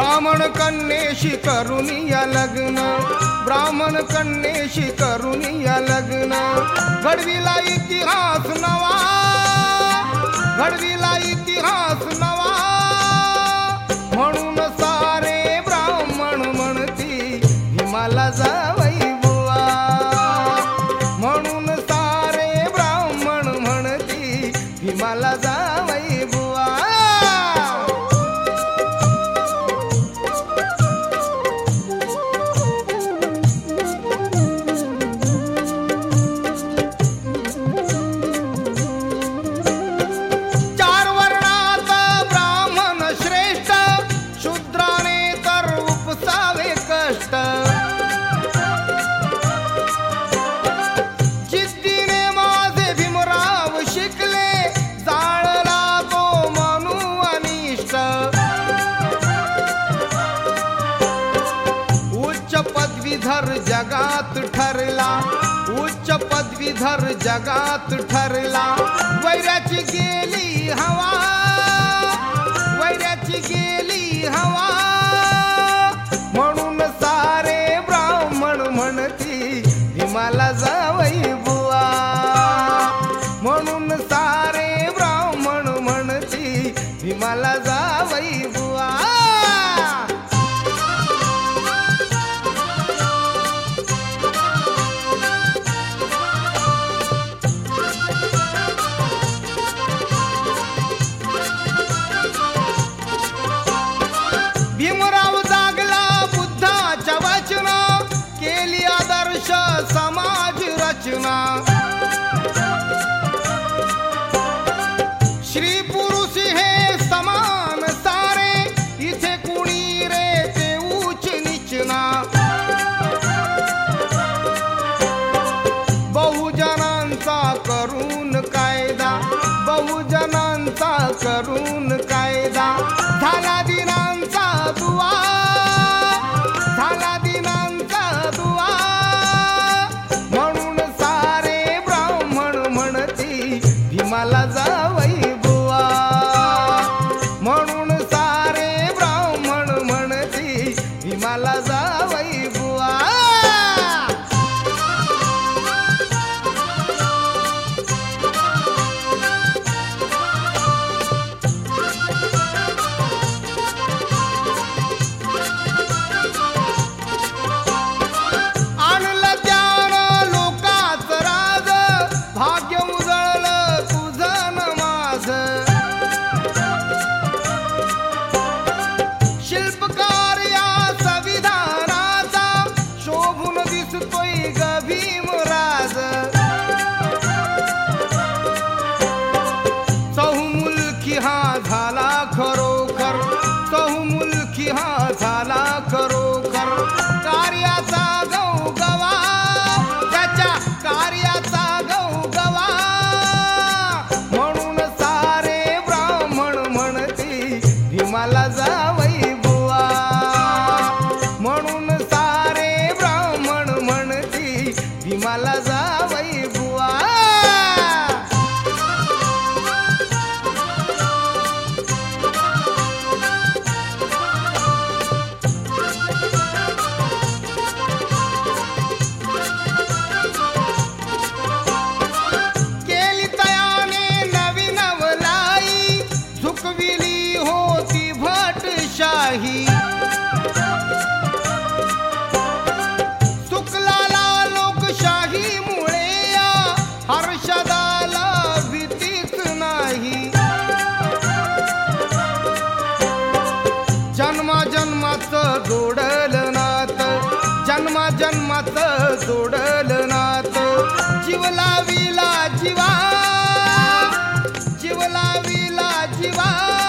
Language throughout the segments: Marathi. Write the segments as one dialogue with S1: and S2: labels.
S1: ब्राह्मण कन्येशी करुनिया लग्न, ब्राह्मण कन्येशी करुनिया लग्न, घडविला इतिहास नवा, घडविला इतिहास नवा, म्हणून सारे ब्राह्मण म्हणती भीमाला जावई बुवा, म्हणून सारे ब्राह्मण म्हणती भीमाला जावई बुवा. जिद्दीने माझे भीमराव शिकले, जाळला तो मनू अनिष्ट, उच्च पदवीधर जगात ठरला, उच्च पदवीधर जगात ठरला, वैराची गेली हवा, वैराची गेली हवा, म्हणून सारे ब्राह्मण म्हणती भीमाला जावई बुवा, म्हणून सारे ब्राह्मण म्हणती भीमाला जावई बुवा. भीमराव जागला बुद्धाच्या वचना, केली आदर्श समाज रचना, श्री पुरुष हे समान सारे, इथे कुणी रे ते उच्च नीचना, बहुजनांचा करून कायदा, बहुजनांचा करून कायदा, झाला दिनांचा दुआ, झाला दिनांचा दुआ, म्हणून सारे ब्राह्मण म्हणती भीमाला जावई बुवा, म्हणून सारे ब्राह्मण म्हणती भीमाला जावई बुवा. शिल्पकार या संविधानाचा शोभून दिसतोय ग भीमराज, चहुमुलकी हा झाला खरोखर, चहुमुलकी हा झाला खरोखर, कार्याचा गवगवा, त्याच्या कार्याचा गवगवा, म्हणून सारे ब्राह्मण म्हणती भीमाला जावई बुवा, म्हणून सारे ब्राह्मण म्हणती भीमाला जावई बुवा. केली तयाने नवी नवलाई, झुकविली होती भटशाही, सुकलाला लोकशाही मुळे या हर्षदाला भीतीच नाही, जन्माजन्माचं जोडलं नात, जन्माजन्माचं जोडलं नात, जीवला विला जीवा, जीवला विला जीवा,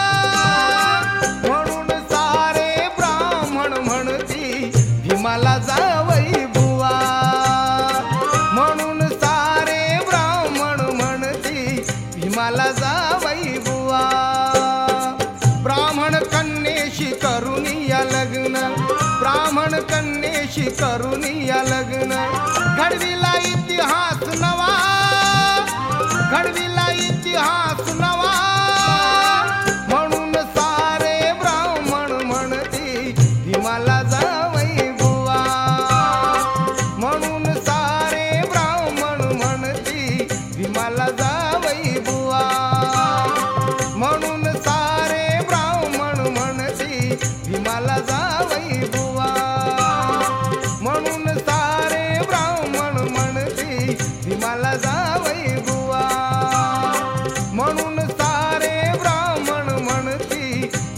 S1: म्हणून सारे ब्राह्मण म्हणती भीमाला जावई बुवा, म्हणून सारे ब्राह्मण म्हणती भीमाला जावई बुवा. ब्राह्मण कन्येशी करुनिया लग्न, ब्राह्मण कन्येशी करुनिया लग्न, घडविला इतिहास नवा, घडविला इतिहास नवा, म्हणून सारे ब्राह्मण म्हणती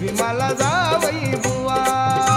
S1: भीमाला जावई बुवा